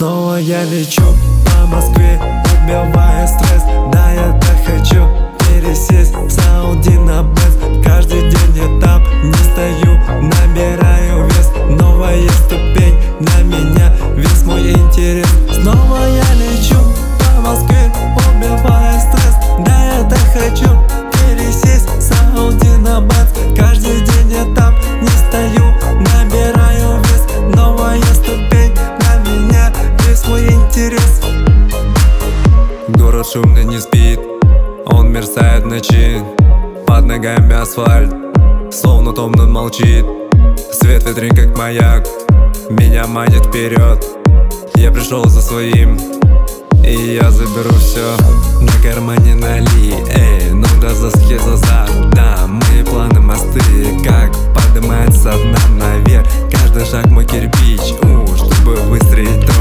Снова я лечу по Москве, убивая стресс. Да, я так хочу пересесть в Сауди на Бенц. Каждый день этап, не стою, набираю вес. Новая ступень, на меня весь мой интерес. Снова я лечу по Москве, убивая стресс. Да, я так хочу пересесть в Сауди на Бенц. Каждый день этап, не стою, набираю вес. Новая ступень, на меня весь мой интерес. Город шумный не спит, он мерцает в ночи. Под ногами асфальт, словно томно молчит. Свет витрин как маяк, меня манит вперед. Я пришел за своим, и я заберу все. На кармане нали, ну да заски за да. Мои планы мосты, как поднимается дна наверх. Каждый шаг мой кирпич, чтобы выстроить